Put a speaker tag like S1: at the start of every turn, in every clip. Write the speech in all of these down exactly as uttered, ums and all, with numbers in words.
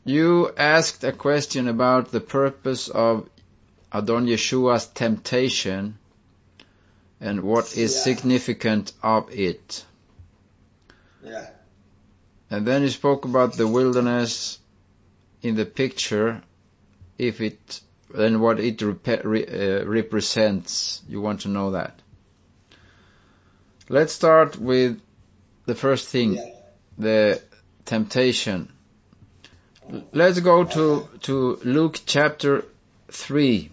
S1: You asked a question about the purpose of Adon Yeshua's temptation and what is
S2: Yeah.
S1: significant of it.
S2: Yeah.
S1: And then you spoke about the wilderness in the picture, if it and what it rep- re, uh, represents. You want to know that. Let's start with the first thing,
S2: Yeah.
S1: the temptation. Let's go to, to Luke chapter three.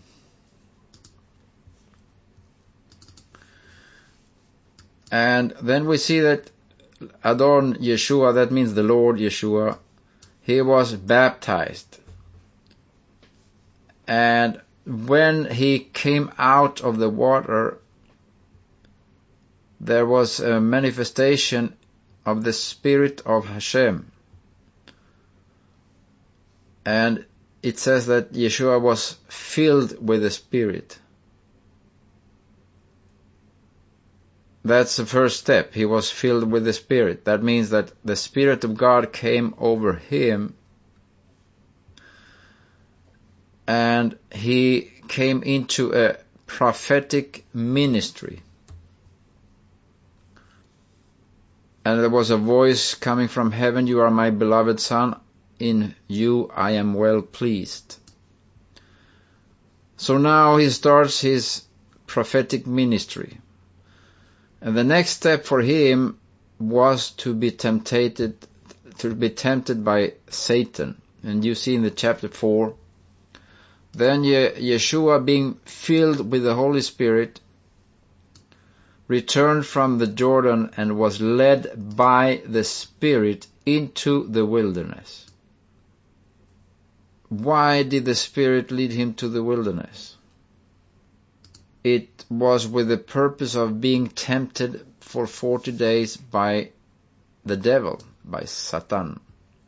S1: And then we see that Adon Yeshua, that means the Lord Yeshua, he was baptized. And when he came out of the water, there was a manifestation of the Spirit of Hashem. And it says that Yeshua was filled with the Spirit. That's the first step. He was filled with the Spirit. That means that the Spirit of God came over him, and he came into a prophetic ministry. And there was a voice coming from heaven, "You are my beloved Son, in you I am well pleased." So now he starts his prophetic ministry. And the next step for him was to be tempted, to be tempted by Satan. And you see in the chapter four, then Ye- Yeshua, being filled with the Holy Spirit, returned from the Jordan and was led by the Spirit into the wilderness. Why did the Spirit lead him to the wilderness? It was with the purpose of being tempted for forty days by the devil, by Satan.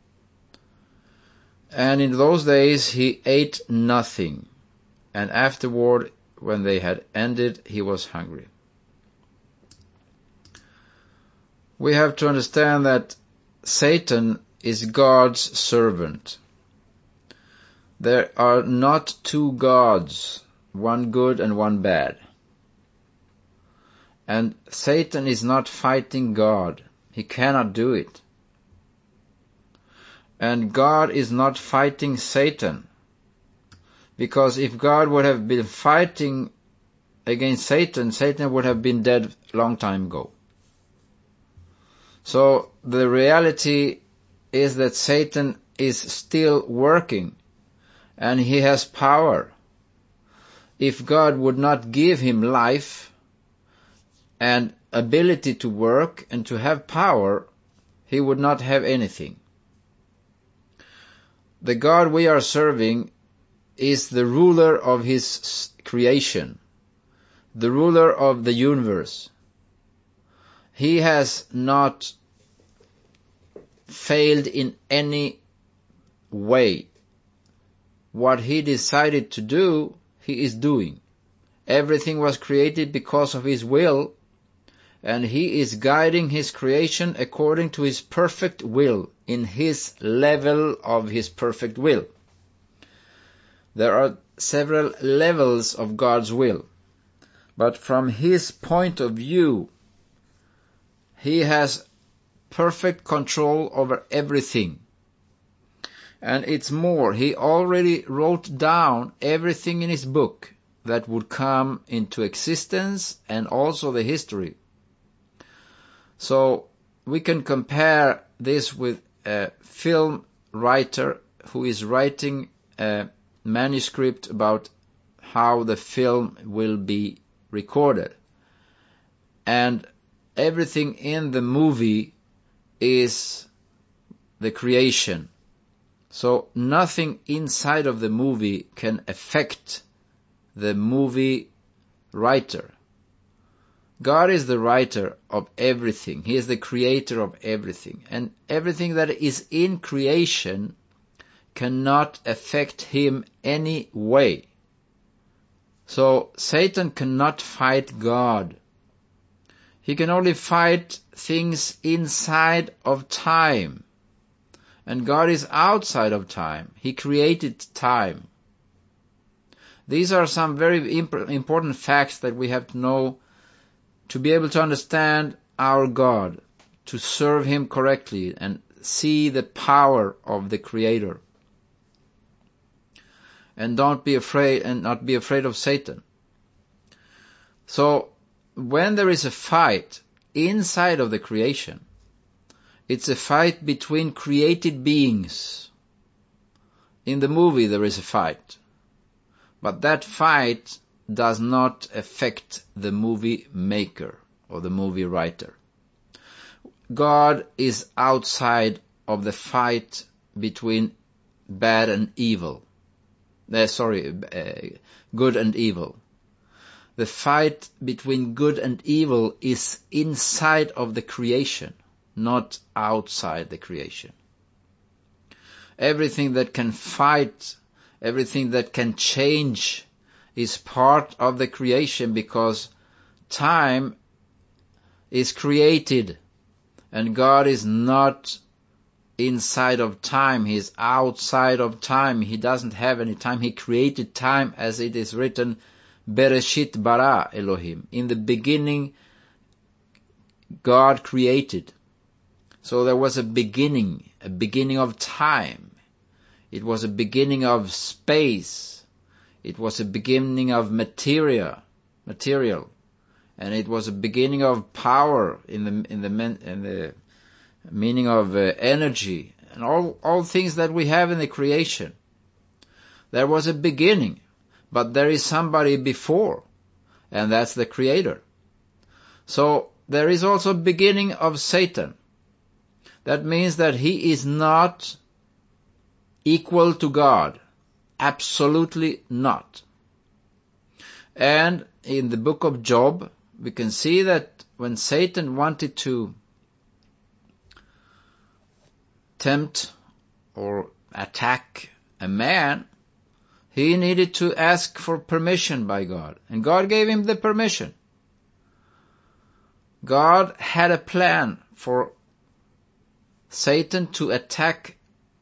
S1: And in those days he ate nothing, and afterward, when they had ended, he was hungry. We have to understand that Satan is God's servant. There are not two gods, one good and one bad. And Satan is not fighting God. He cannot do it. And God is not fighting Satan. Because if God would have been fighting against Satan, Satan would have been dead a long time ago. So the reality is that Satan is still working, and he has power. If God would not give him life and ability to work and to have power, he would not have anything. The God we are serving is the ruler of his creation, the ruler of the universe. He has not failed in any way. What he decided to do, he is doing. Everything was created because of his will, and he is guiding his creation according to his perfect will, in his level of his perfect will. There are several levels of God's will, but from his point of view, he has perfect control over everything. And it's more, he already wrote down everything in his book that would come into existence, and also the history. So we can compare this with a film writer who is writing a manuscript about how the film will be recorded. And everything in the movie is the creation. So nothing inside of the movie can affect the movie writer. God is the writer of everything. He is the creator of everything. And everything that is in creation cannot affect him any way. So Satan cannot fight God. He can only fight things inside of time. And God is outside of time. He created time. These are some very imp- important facts that we have to know to be able to understand our God, to serve Him correctly and see the power of the Creator. And don't be afraid, and not be afraid of Satan. So, when there is a fight inside of the creation, it's a fight between created beings. In the movie there is a fight. But that fight does not affect the movie maker or the movie writer. God is outside of the fight between bad and evil. Uh, sorry, uh, good and evil. The fight between good and evil is inside of the creation, not outside the creation. Everything that can fight, everything that can change is part of the creation, because time is created and God is not inside of time. He is outside of time. He doesn't have any time. He created time, as it is written, Bereshit bara Elohim. In the beginning, God created. So there was a beginning, a beginning of time. It was a beginning of space. It was a beginning of materia, material. And it was a beginning of power in the, in the, in the meaning of uh, energy. And all, all things that we have in the creation. There was a beginning. But there is somebody before, and that's the Creator. So there is also a beginning of Satan. That means that he is not equal to God. Absolutely not. And in the book of Job, we can see that when Satan wanted to tempt or attack a man, he needed to ask for permission by God. And God gave him the permission. God had a plan for Satan to attack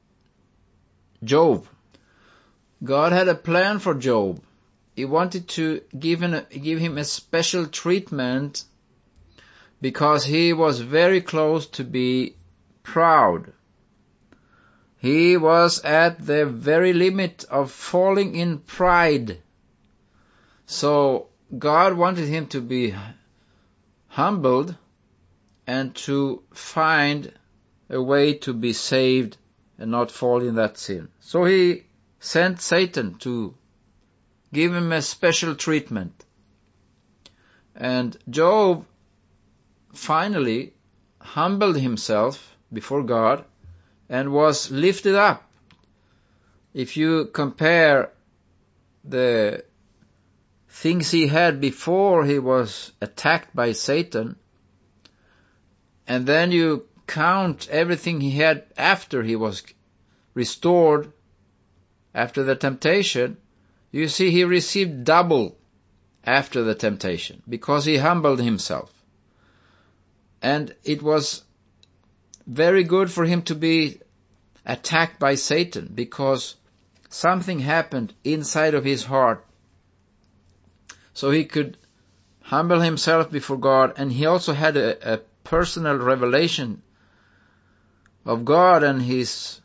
S1: Job. God had a plan for Job. He wanted to give him, give him a special treatment because he was very close to be proud. He was at the very limit of falling in pride. So God wanted him to be humbled and to find a way to be saved and not fall in that sin. So he sent Satan to give him a special treatment. And Job finally humbled himself before God and was lifted up. If you compare the things he had before he was attacked by Satan, and then you count everything he had after he was restored, after the temptation, you see he received double after the temptation, because he humbled himself. And it was very good for him to be attacked by Satan, because something happened inside of his heart. So he could humble himself before God, and he also had a, a personal revelation of God and His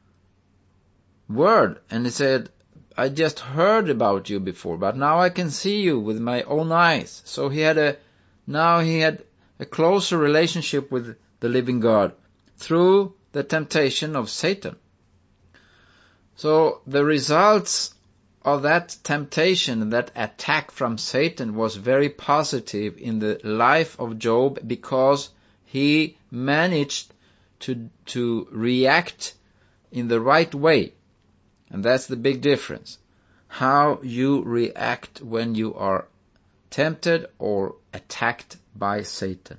S1: Word. And he said, I just heard about you before, but now I can see you with my own eyes. So he had a, now he had a closer relationship with the living God through the temptation of Satan. So the results of that temptation, that attack from Satan, was very positive in the life of Job, because he managed to, to react in the right way. And that's the big difference. How you react when you are tempted or attacked by Satan.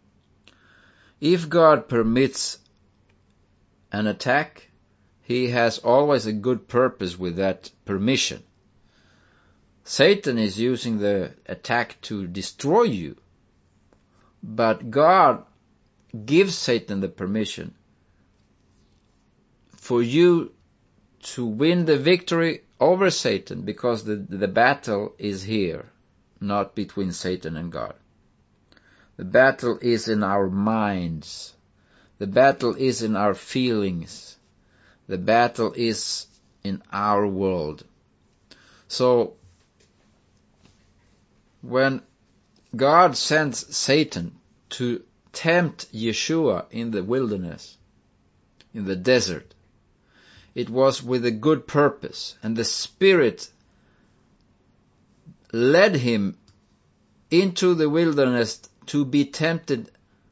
S1: If God permits an attack, He has always a good purpose with that permission. Satan is using the attack to destroy you, but God gives Satan the permission for you to win the victory over Satan, because the, the battle is here, not between Satan and God. The battle is in our minds. The battle is in our feelings. The battle is in our world. So, when God sends Satan to tempt Yeshua in the wilderness, in the desert, it was with a good purpose, and the Spirit led him into the wilderness to be tempted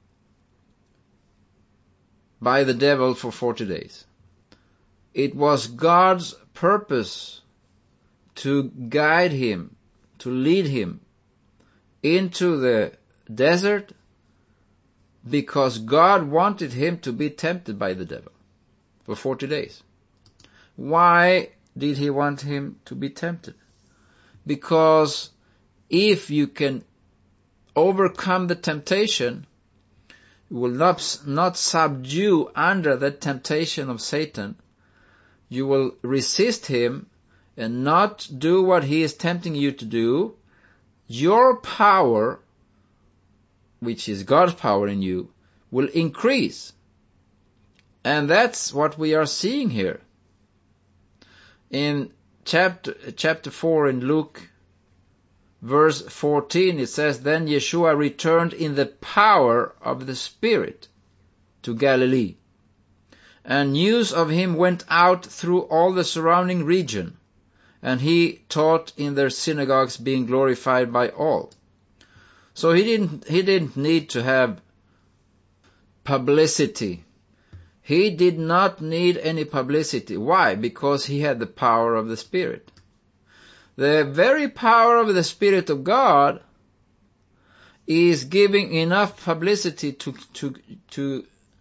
S1: by the devil for forty days. It was God's purpose to guide him, to lead him into the desert, because God wanted him to be tempted by the devil for forty days. Why did he want him to be tempted? Because if you can overcome the temptation, you will not, not subdue under the temptation of Satan. You will resist him and not do what he is tempting you to do. Your power, which is God's power in you, will increase. And that's what we are seeing here. In chapter, chapter four in Luke, verse fourteen, it says, Then Yeshua returned in the power of the Spirit to Galilee, and news of him went out through all the surrounding region, and he taught in their synagogues, being glorified by all. So he didn't, he didn't need to have publicity. He did not need any publicity. Why? Because he had the power of the Spirit. The very power of the Spirit of God is giving enough publicity to, to, to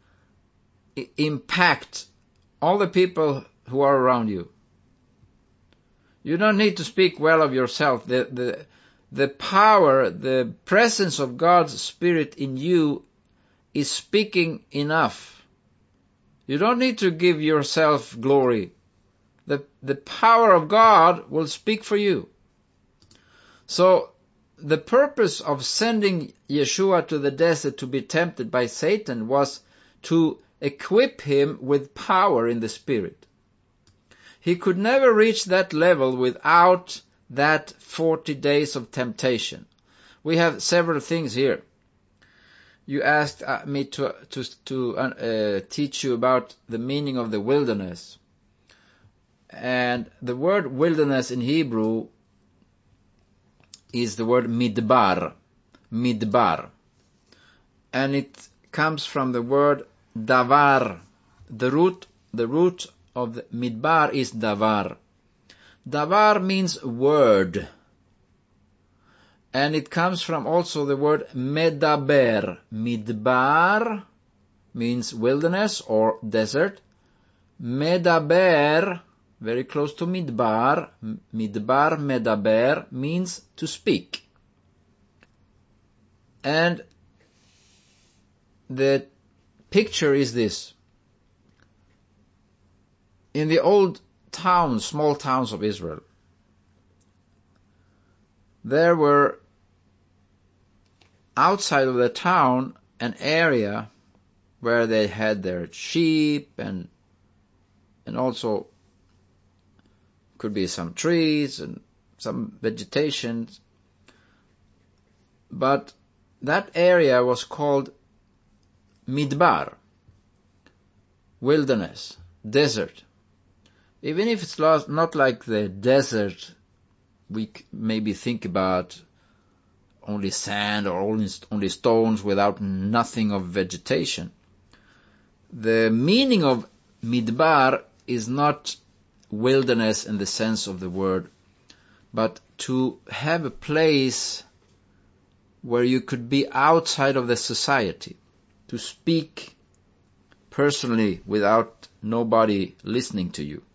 S1: impact all the people who are around you. You don't need to speak well of yourself. The, the, the power, the presence of God's Spirit in you is speaking enough. You don't need to give yourself glory. The, the power of God will speak for you. So, the purpose of sending Yeshua to the desert to be tempted by Satan was to equip him with power in the Spirit. He could never reach that level without that forty days of temptation. We have several things here. You asked me to to to uh, teach you about the meaning of the wilderness. And the word wilderness in Hebrew is the word midbar. Midbar. And it comes from the word davar. The root, the root of the midbar is davar. Davar means word. And it comes from also the word medaber. Midbar means wilderness or desert. Medaber, very close to midbar. Midbar, medaber means to speak. And the picture is this. In the old towns, small towns of Israel, there were outside of the town an area where they had their sheep and and also could be some trees and some vegetation. But that area was called midbar, wilderness, desert. Even if it's not like the desert we maybe think about, only sand or only, only stones without nothing of vegetation. The meaning of midbar is not wilderness in the sense of the word, but to have a place where you could be outside of the society, to speak personally without nobody listening to you.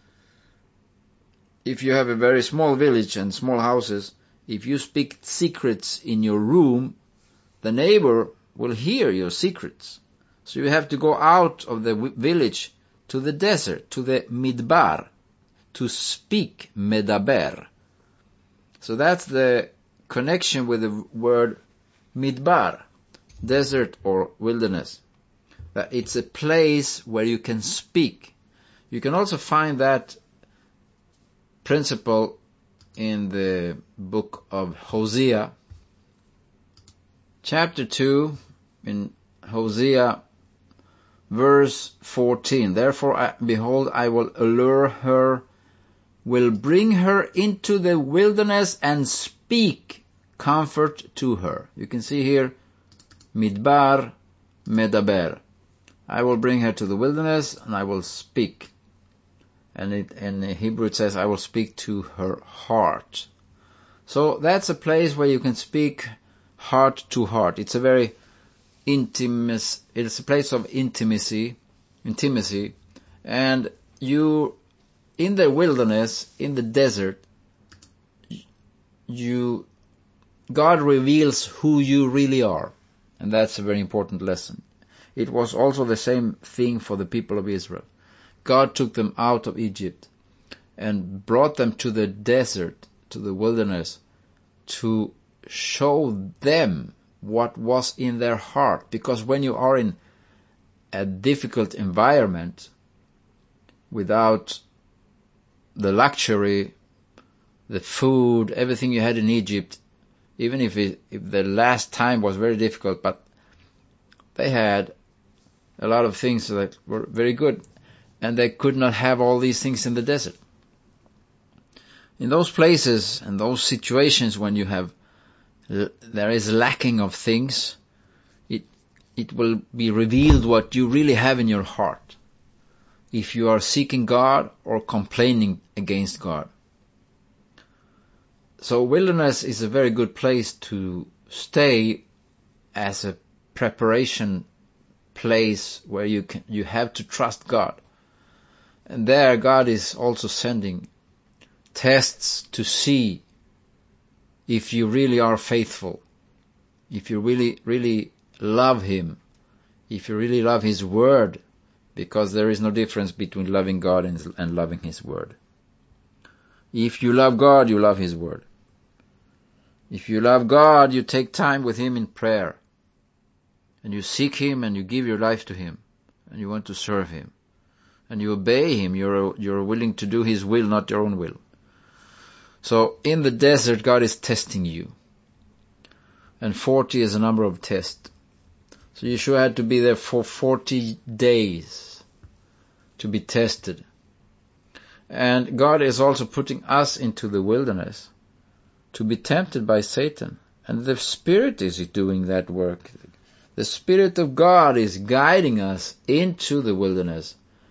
S1: If you have a very small village and small houses, if you speak secrets in your room, the neighbor will hear your secrets. So you have to go out of the village to the desert, to the midbar, to speak, medaber. So that's the connection with the word midbar, desert or wilderness. That it's a place where you can speak. You can also find that principle in the book of Hosea, chapter two, in Hosea, verse fourteen. Therefore, I, behold, I will allure her, will bring her into the wilderness and speak comfort to her. You can see here, midbar, medaber. I will bring her to the wilderness and I will speak. And it, in Hebrew it says, I will speak to her heart. So that's a place where you can speak heart to heart. It's a very intimate, it's a place of intimacy, intimacy. And you, in the wilderness, in the desert, you, God reveals who you really are. And that's a very important lesson. It was also the same thing for the people of Israel. God took them out of Egypt and brought them to the desert, to the wilderness, to show them what was in their heart. Because when you are in a difficult environment, without the luxury, the food, everything you had in Egypt, even if, it, if the last time was very difficult, but they had a lot of things that were very good. And they could not have all these things in the desert. In those places and those situations when you have, there is lacking of things, it, it will be revealed what you really have in your heart. If you are seeking God or complaining against God. So wilderness is a very good place to stay as a preparation place where you can, you have to trust God. And there God is also sending tests to see if you really are faithful, if you really, really love Him, if you really love His Word, because there is no difference between loving God and, and loving His Word. If you love God, you love His Word. If you love God, you take time with Him in prayer, and you seek Him and you give your life to Him, and you want to serve Him. And you obey Him, you're, you're willing to do His will, not your own will. So in the desert, God is testing you. And forty is a number of tests. So Yeshua had to be there for forty days to be tested. And God is also putting us into the wilderness to be tempted by Satan. And the Spirit is doing that work. The Spirit of God is guiding us into the wilderness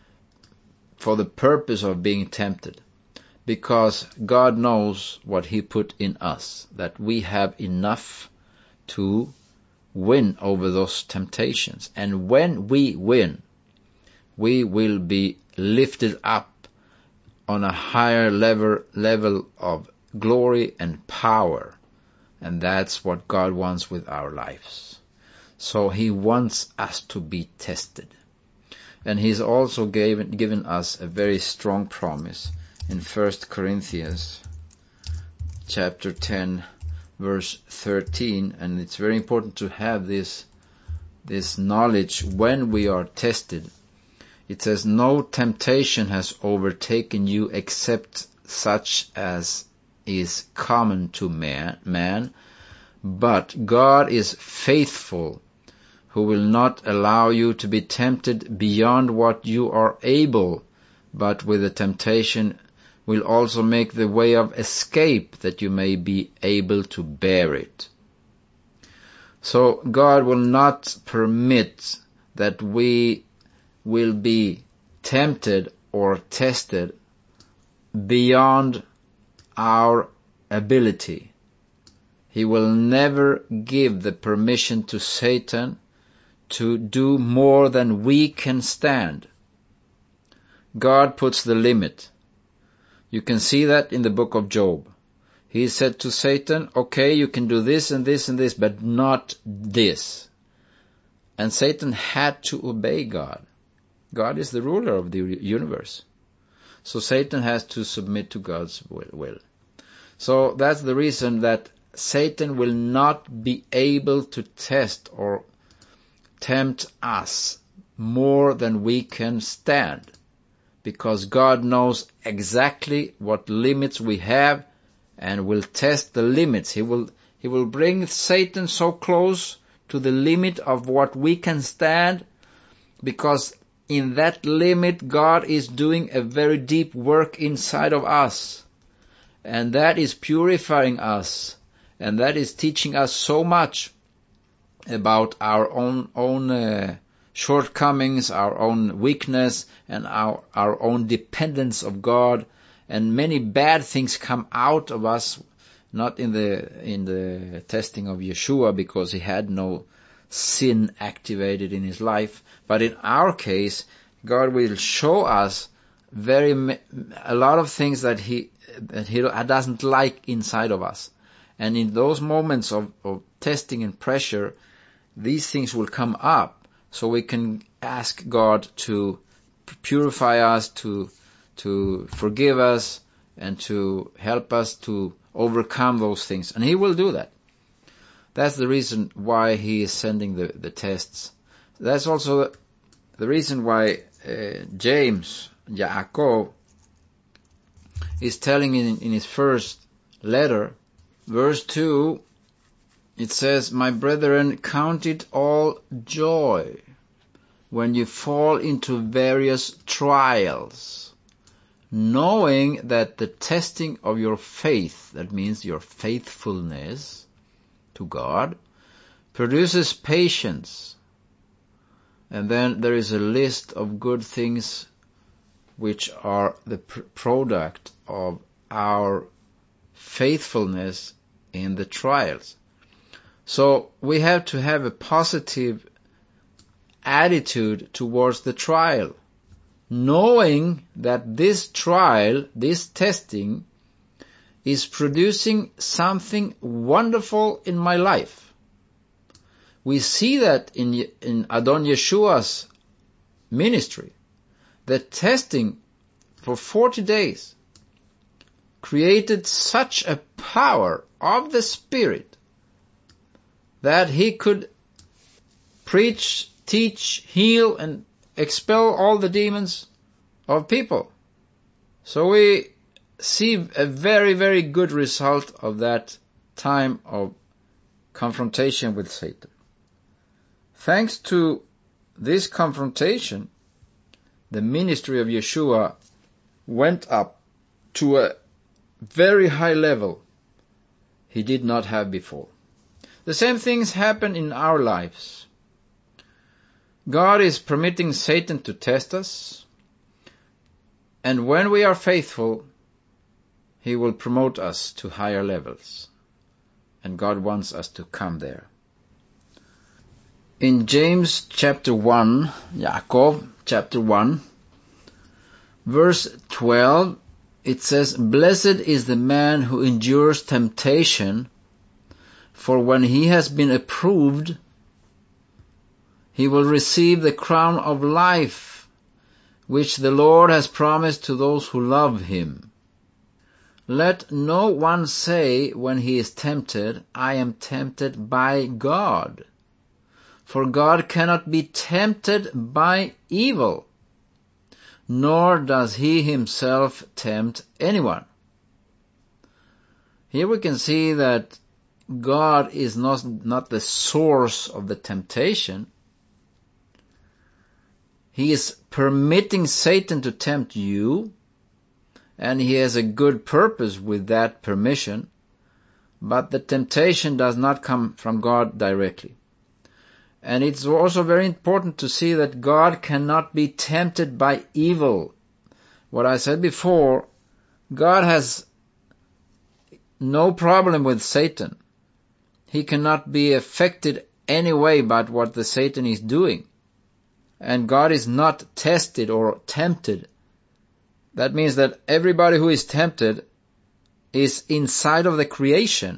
S1: for the purpose of being tempted, because God knows what He put in us, that we have enough to win over those temptations. And when we win, we will be lifted up on a higher level, level of glory and power. And that's what God wants with our lives. So He wants us to be tested. And He's also given, given us a very strong promise in First Corinthians chapter ten, verse thirteen. And it's very important to have this, this knowledge when we are tested. It says, no temptation has overtaken you except such as is common to man, man, but God is faithful, who will not allow you to be tempted beyond what you are able, but with the temptation will also make the way of escape that you may be able to bear it. So God will not permit that we will be tempted or tested beyond our ability. He will never give the permission to Satan to do more than we can stand. God puts the limit. You can see that in the book of Job. He said to Satan, okay, you can do this and this and this, but not this. And Satan had to obey God. God is the ruler of the universe. So Satan has to submit to God's will. So that's the reason that Satan will not be able to test or tempt us more than we can stand, because God knows exactly what limits we have and will test the limits. He will, he will bring Satan so close to the limit of what we can stand, because in that limit God is doing a very deep work inside of us. And that is purifying us. And that is teaching us so much about our own, own, uh, shortcomings, our own weakness, and our, our own dependence of God. And many bad things come out of us, not in the, in the testing of Yeshua, because he had no sin activated in his life. But in our case, God will show us very, a lot of things that he, that he doesn't like inside of us. And in those moments of, of testing and pressure, these things will come up, so we can ask God to purify us, to, to forgive us, and to help us to overcome those things. And he will do that. That's the reason why he is sending the, the tests. That's also the reason why uh, James, Yaakov, is telling in, in his first letter, verse two, it says, "My brethren, count it all joy when you fall into various trials, knowing that the testing of your faith," that means your faithfulness to God, "produces patience." And then there is a list of good things which are the pr- product of our faithfulness in the trials. So we have to have a positive attitude towards the trial, knowing that this trial, this testing, is producing something wonderful in my life. We see that in, in Adon Yeshua's ministry. The testing for forty days created such a power of the Spirit that he could preach, teach, heal, and expel all the demons of people. So we see a very, very good result of that time of confrontation with Satan. Thanks to this confrontation, the ministry of Yeshua went up to a very high level he did not have before. The same things happen in our lives. God is permitting Satan to test us, and when we are faithful, he will promote us to higher levels, and God wants us to come there. In James chapter one, Yaakov chapter one, verse twelve, it says, "Blessed is the man who endures temptation, for when he has been approved, he will receive the crown of life, which the Lord has promised to those who love him. Let no one say when he is tempted, I am tempted by God. For God cannot be tempted by evil, nor does he himself tempt anyone." Here we can see that God is not, not the source of the temptation. He is permitting Satan to tempt you, and he has a good purpose with that permission, but the temptation does not come from God directly. And it's also very important to see that God cannot be tempted by evil. What I said before, God has no problem with Satan. He cannot be affected any way by what the Satan is doing. And God is not tested or tempted. That means that everybody who is tempted is inside of the creation.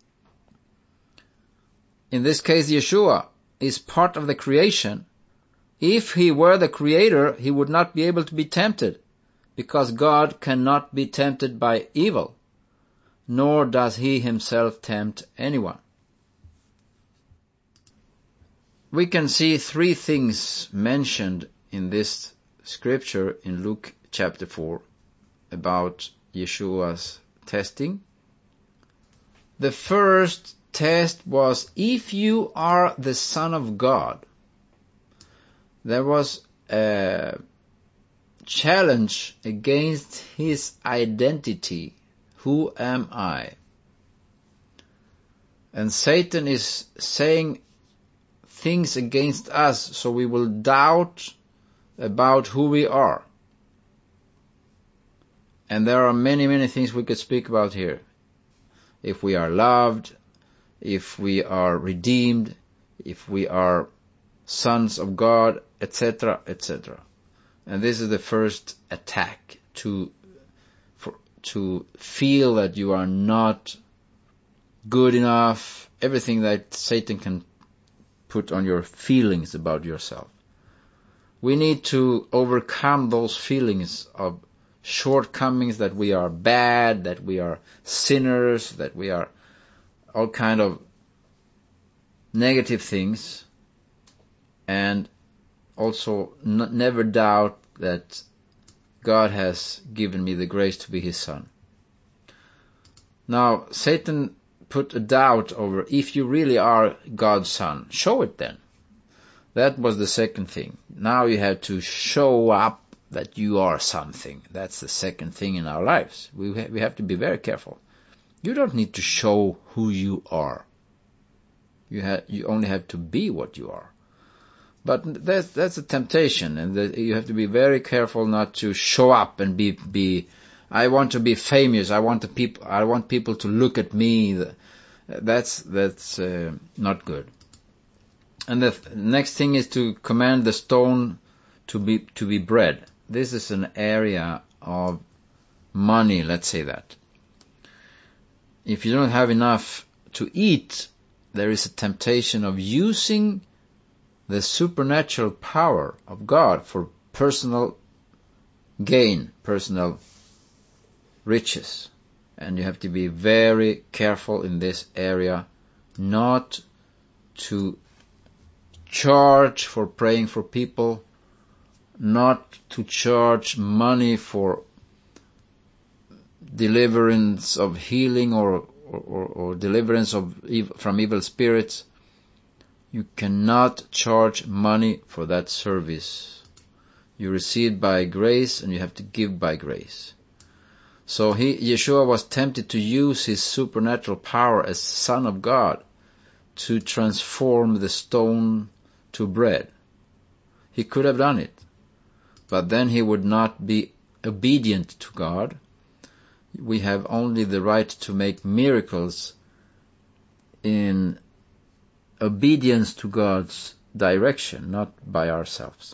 S1: In this case, Yeshua is part of the creation, If he were the creator, he would not be able to be tempted, because God cannot be tempted by evil, nor does he himself tempt anyone. We can see three things mentioned in this scripture in Luke chapter four about Yeshua's testing. The first test was, if you are the Son of God. There was a challenge against his identity. Who am I? And Satan is saying things against us, so we will doubt about who we are. And there are many, many things we could speak about here. If we are loved, if we are redeemed, if we are sons of God, et cetera, et cetera. And this is the first attack, to for, to feel that you are not good enough, everything that Satan can put on your feelings about yourself. We need to overcome those feelings of shortcomings, that we are bad, that we are sinners, that we are all kind of negative things, and also n- never doubt that God has given me the grace to be his son. Now, Satan put a doubt over, if you really are God's son, show it then. That was the second thing. Now you have to show up that you are something. That's the second thing in our lives. We ha- we have to be very careful. You don't need to show who you are. You ha- you only have to be what you are. But that's that's a temptation, and that you have to be very careful not to show up and be be. I want to be famous. I want the people. I want people to look at me. That's that's uh, not good. And the th- next thing is to command the stone to be to be bread. This is an area of money, let's say that. If you don't have enough to eat, there is a temptation of using the supernatural power of God for personal gain, personal riches. And you have to be very careful in this area not to charge for praying for people, not to charge money for deliverance of healing or or, or deliverance of ev- from evil spirits. You cannot charge money for that service. You receive by grace, and you have to give by grace. So he, Yeshua was tempted to use his supernatural power as Son of God to transform the stone to bread. He could have done it, but then he would not be obedient to God. We have only the right to make miracles in obedience to God's direction, not by ourselves.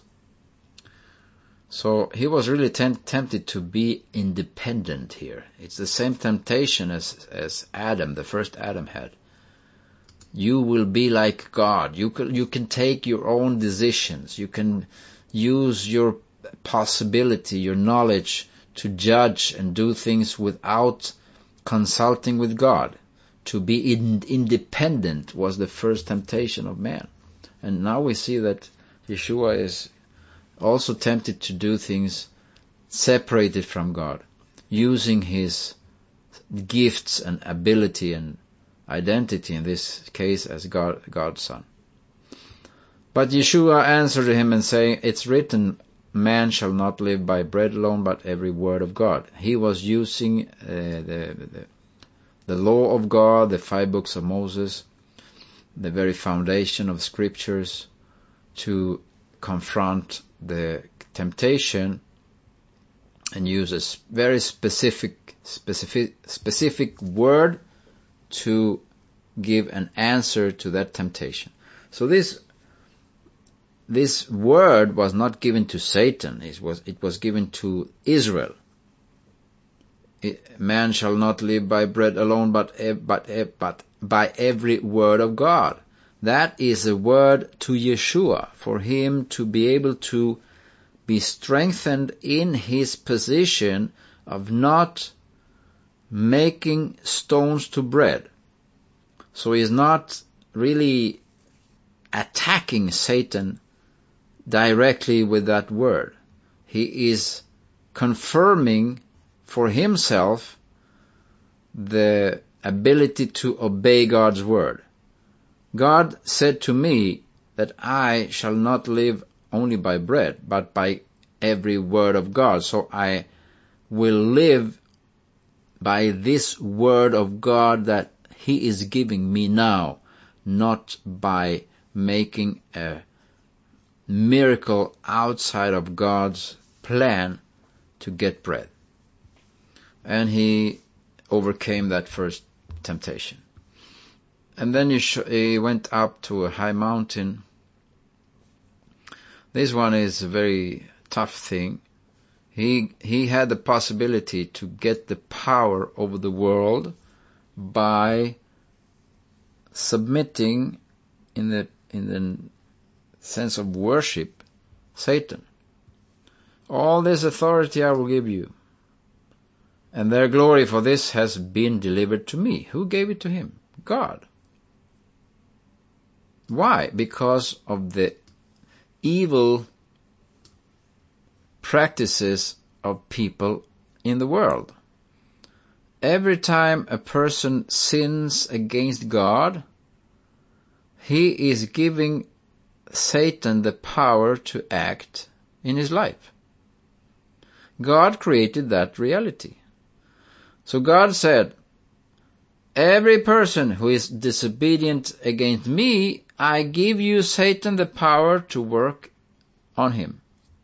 S1: So he was really tem- tempted to be independent here. It's the same temptation as, as Adam, the first Adam had. You will be like God. You can, you can take your own decisions. You can use your possibility, your knowledge to judge and do things without consulting with God. To be in, independent was the first temptation of man. And now we see that Yeshua is also tempted to do things separated from God, using his gifts and ability and identity, in this case as God, God's son. But Yeshua answered him and saying, it's written, man shall not live by bread alone, but every word of God. He was using uh, the, the the law of God, the five books of Moses, the very foundation of scriptures, to confront the temptation and use a very specific, specific, specific word to give an answer to that temptation. So this, this word was not given to Satan. It was, it was given to Israel. It, man shall not live by bread alone, but, but, but by every word of God. That is a word to Yeshua, for him to be able to be strengthened in his position of not making stones to bread. So he is not really attacking Satan directly with that word. He is confirming for himself the ability to obey God's word. God said to me that I shall not live only by bread, but by every word of God. So I will live by this word of God that he is giving me now, not by making a miracle outside of God's plan to get bread. And he overcame that first temptation. And then he, sh- he went up to a high mountain. This one is a very tough thing. He he had the possibility to get the power over the world by submitting in the in the sense of worship Satan. All this authority I will give you, and their glory for this has been delivered to me. Who gave it to him? God. Why? Because of the evil practices of people in the world. Every time a person sins against God, he is giving Satan the power to act in his life. God created that reality. So God said, every person who is disobedient against me, I give you, Satan, the power to work on him.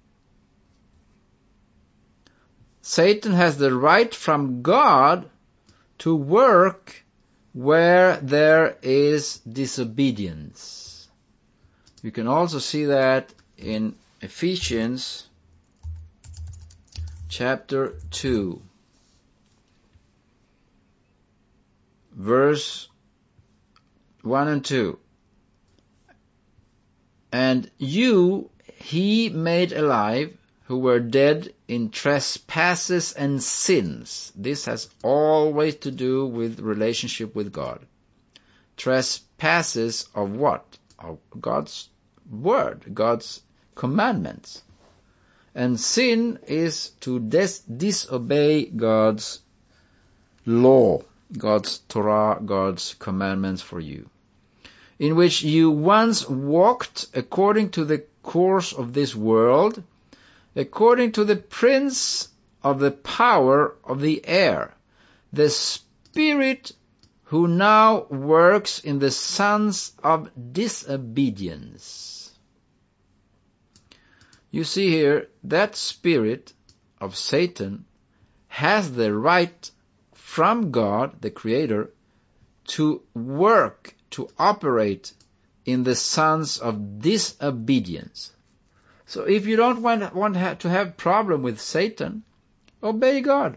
S1: Satan has the right from God to work where there is disobedience. You can also see that in Ephesians chapter two, verse one and two. And you he made alive, who were dead in trespasses and sins. This has always to do with relationship with God. Trespasses of what? Of God's word, God's commandments. And sin is to dis- disobey God's law, God's Torah, God's commandments for you, in which you once walked according to the course of this world, according to the prince of the power of the air, the spirit who now works in the sons of disobedience. You see here, that spirit of Satan has the right from God, the Creator, to work, to operate in the sons of disobedience. So if you don't want, want to have problem with Satan, obey God.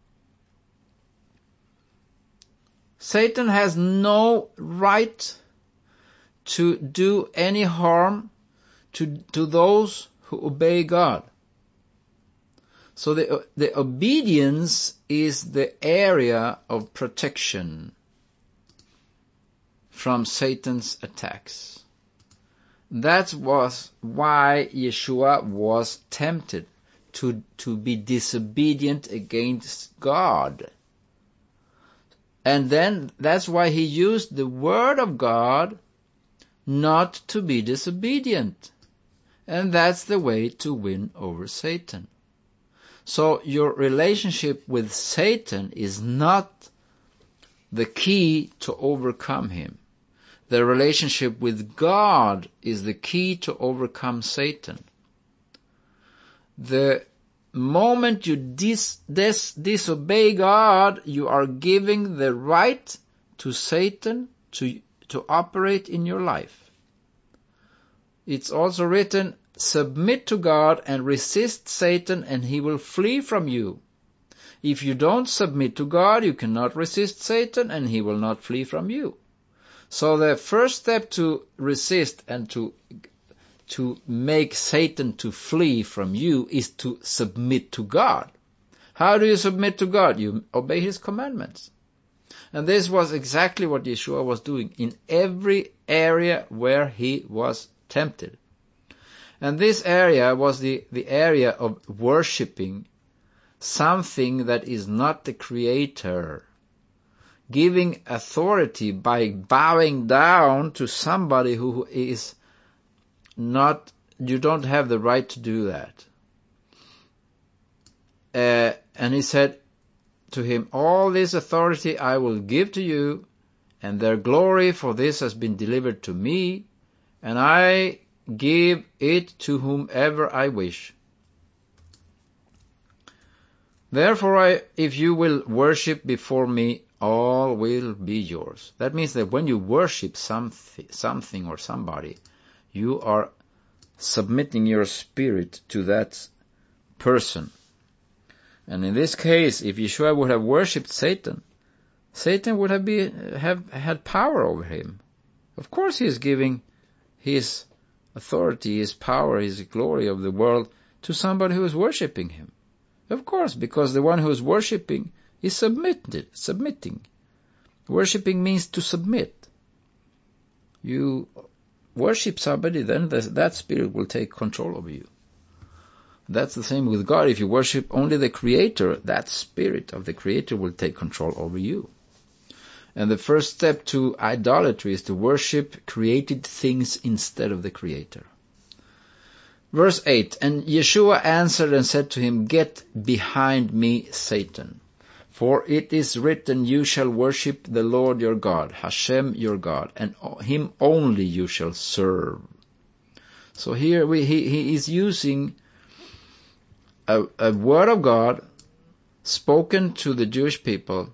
S1: Satan has no right to do any harm to, to those who obey God. So the, the obedience is the area of protection from Satan's attacks. That was why Yeshua was tempted to, to be disobedient against God. And then that's why he used the word of God not to be disobedient. And that's the way to win over Satan. So your relationship with Satan is not the key to overcome him. The relationship with God is the key to overcome Satan. The moment you dis, dis, disobey God, you are giving the right to Satan to, to operate in your life. It's also written, submit to God and resist Satan and he will flee from you. If you don't submit to God, you cannot resist Satan and he will not flee from you. So the first step to resist and to to make Satan to flee from you is to submit to God. How do you submit to God? You obey His commandments. And this was exactly what Yeshua was doing in every area where He was tempted. And this area was the, the area of worshipping something that is not the Creator, giving authority by bowing down to somebody who is not, you don't have the right to do that. Uh, and he said to him, all this authority I will give to you, and their glory for this has been delivered to me, and I give it to whomever I wish. Therefore, I, if you will worship before me, all will be yours. That means that when you worship something, something or somebody, you are submitting your spirit to that person. And in this case, if Yeshua would have worshipped Satan, Satan would have, be, have had power over him. Of course he is giving his authority, his power, his glory of the world to somebody who is worshipping him. Of course, because the one who is worshipping is submitted, submitting. Worshipping means to submit. You worship somebody, then that spirit will take control over you. That's the same with God. If you worship only the Creator, that spirit of the Creator will take control over you. And the first step to idolatry is to worship created things instead of the Creator. Verse eight, and Yeshua answered and said to him, get behind me, Satan. For it is written, you shall worship the Lord your God, Hashem your God, and him only you shall serve. So here we, he, he is using a, a word of God spoken to the Jewish people,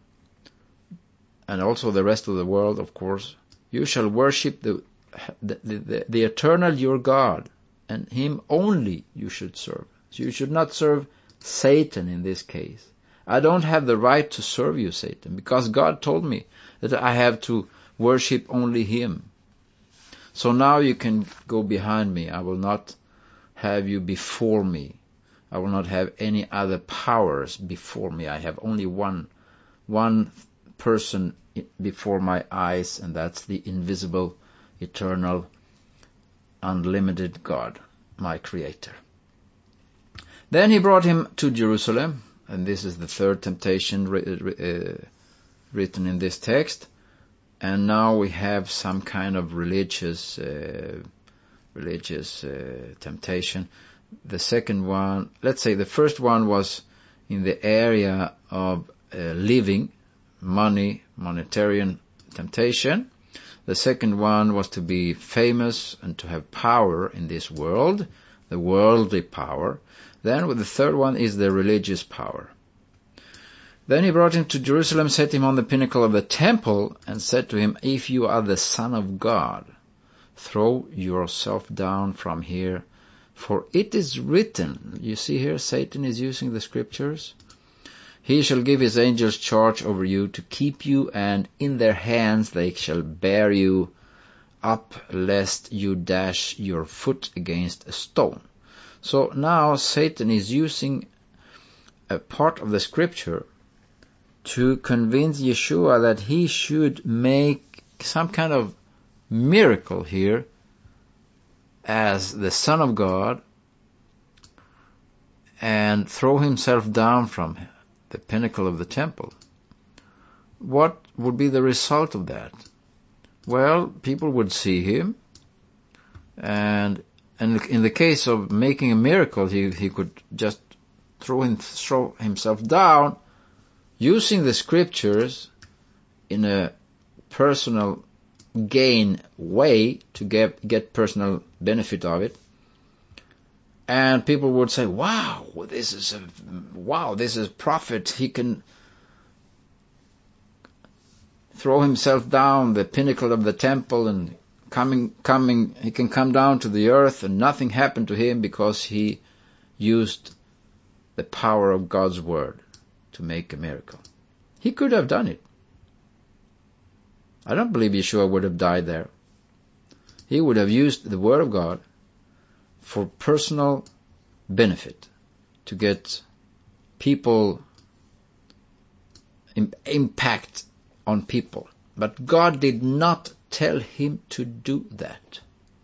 S1: and also the rest of the world, of course. You shall worship the, the, the, the eternal your God, and him only you should serve. So you should not serve Satan in this case. I don't have the right to serve you, Satan, because God told me that I have to worship only him. So now you can go behind me. I will not have you before me. I will not have any other powers before me. I have only one, one person before my eyes, and that's the invisible, eternal, unlimited God, my Creator. Then he brought him to Jerusalem, and this is the third temptation uh, written in this text. And now we have some kind of religious, uh, religious uh, temptation. The second one, let's say the first one was in the area of uh, living, money, monetarian temptation. The second one was to be famous and to have power in this world, the worldly power. Then the third one is the religious power. Then he brought him to Jerusalem, set him on the pinnacle of the temple, and said to him, if you are the Son of God, throw yourself down from here, for it is written. You see here, Satan is using the scriptures. He shall give his angels charge over you to keep you, and in their hands they shall bear you up, lest you dash your foot against a stone. So now Satan is using a part of the scripture to convince Yeshua that he should make some kind of miracle here as the Son of God and throw himself down from the pinnacle of the temple. What would be the result of that? Well, people would see him, and and in the case of making a miracle, he, he could just throw, him, throw himself down using the scriptures in a personal gain way to get, get personal benefit of it. And people would say, wow, this is a, wow, this is a prophet. He can throw himself down the pinnacle of the temple and coming, coming, he can come down to the earth and nothing happened to him because he used the power of God's word to make a miracle. He could have done it. I don't believe Yeshua would have died there. He would have used the Word of God for personal benefit, to get people, impact on people. But God did not tell him to do that.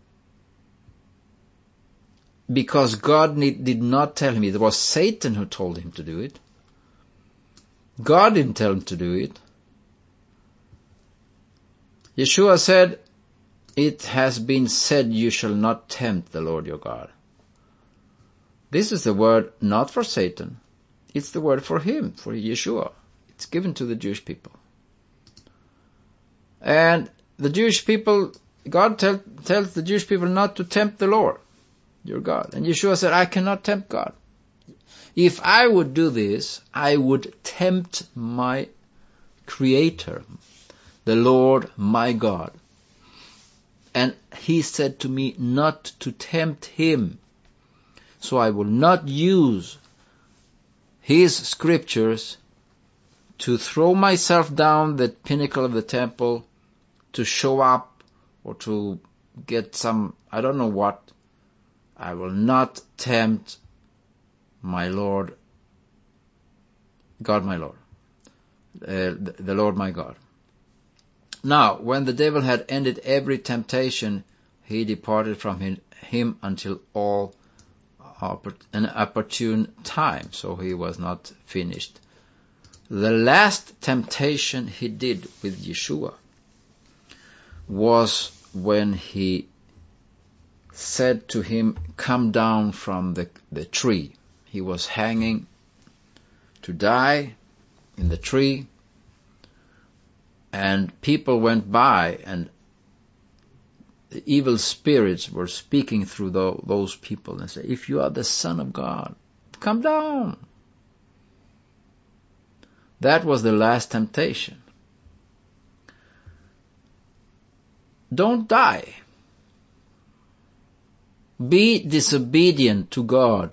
S1: Because God need, did not tell him. It was Satan who told him to do it. God didn't tell him to do it. Yeshua said, "It has been said, you shall not tempt the Lord your God." This is the word not for Satan. It's the word for him, for Yeshua. It's given to the Jewish people. And the Jewish people, God tell, tells the Jewish people not to tempt the Lord, your God. And Yeshua said, I cannot tempt God. If I would do this, I would tempt my Creator, the Lord my God. And he said to me not to tempt him. So I will not use his scriptures to throw myself down the pinnacle of the temple, to show up, or to get some, I don't know what. I will not tempt my Lord, God my Lord, uh, the, the Lord my God. Now, when the devil had ended every temptation, he departed from him, him until all an opportune time, so he was not finished. The last temptation he did with Yeshua was when he said to him, come down from the, the tree. He was hanging to die in the tree, and people went by, and the evil spirits were speaking through the, those people and say, if you are the Son of God, come down. That was the last temptation. Don't die. Be disobedient to God.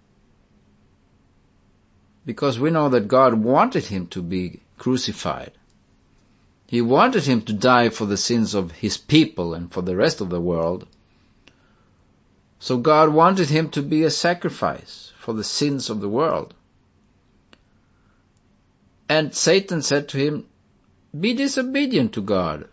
S1: Because we know that God wanted him to be crucified. He wanted him to die for the sins of his people and for the rest of the world. So God wanted him to be a sacrifice for the sins of the world. And Satan said to him, be disobedient to God.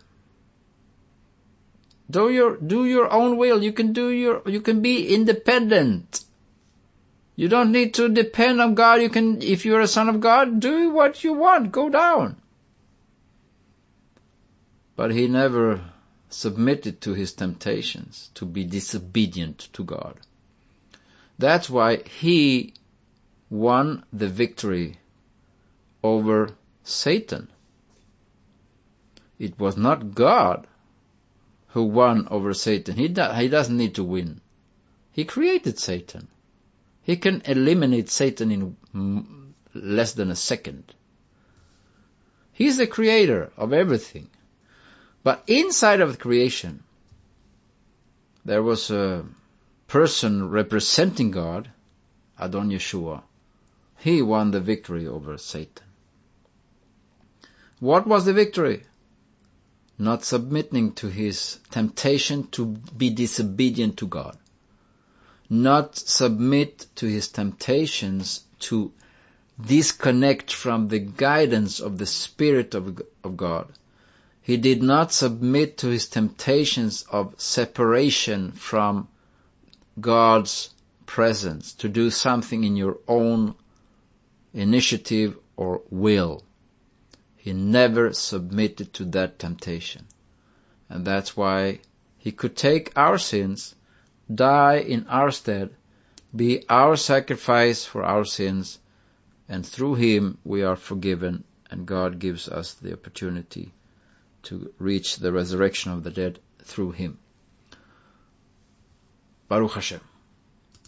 S1: Do your, do your own will. You can do your, you can be independent. You don't need to depend on God. You can, if you're a son of God, do what you want. Go down. But he never submitted to his temptations to be disobedient to God. That's why he won the victory over Satan. It was not God who won over Satan. He, do, he doesn't need to win. He created Satan. He can eliminate Satan in less than a second. He's the creator of everything. But inside of creation, there was a person representing God, Adon Yeshua. He won the victory over Satan. What was the victory? Not submitting to his temptation to be disobedient to God. Not submit to his temptations to disconnect from the guidance of the Spirit of, of God. He did not submit to his temptations of separation from God's presence, to do something in your own initiative or will. He never submitted to that temptation. And that's why he could take our sins, die in our stead, be our sacrifice for our sins, and through him we are forgiven, and God gives us the opportunity to reach the resurrection of the dead through him. Baruch Hashem.